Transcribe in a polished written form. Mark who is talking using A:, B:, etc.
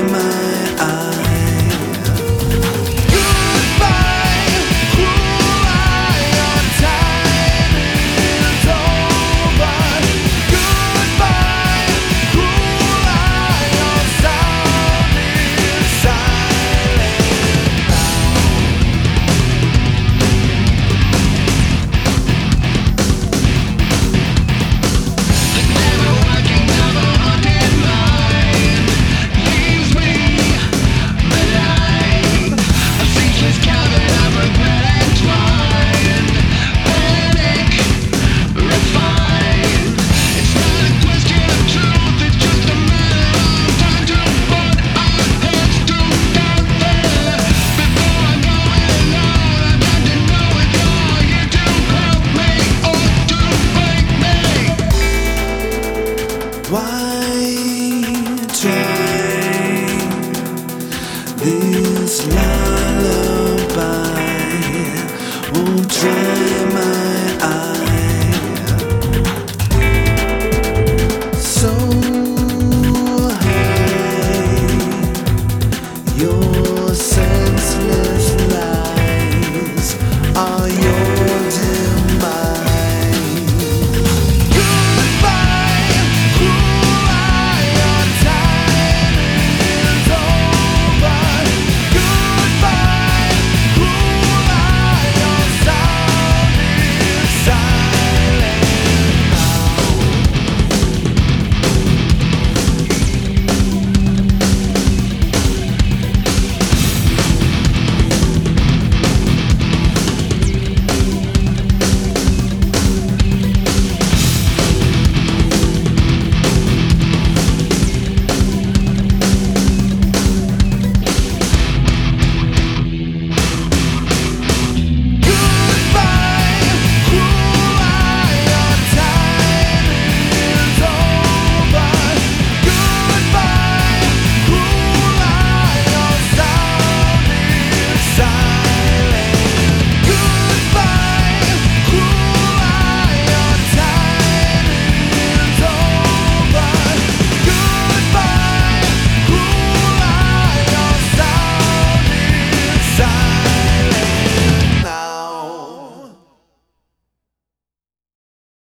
A: my eye.
B: Goodbye, cruel eye, your time is over. Goodbye, cruel eye, your sound is silent
C: Never working, never haunted mind leaves me blind. A ceaseless cabin of regret entwined, panic refined. It's not a question of truth, it's just a matter of time to put our heads together. Before I go it alone, I've got to know if you're here to help me or to break me.
A: Why try this lullaby? Won't try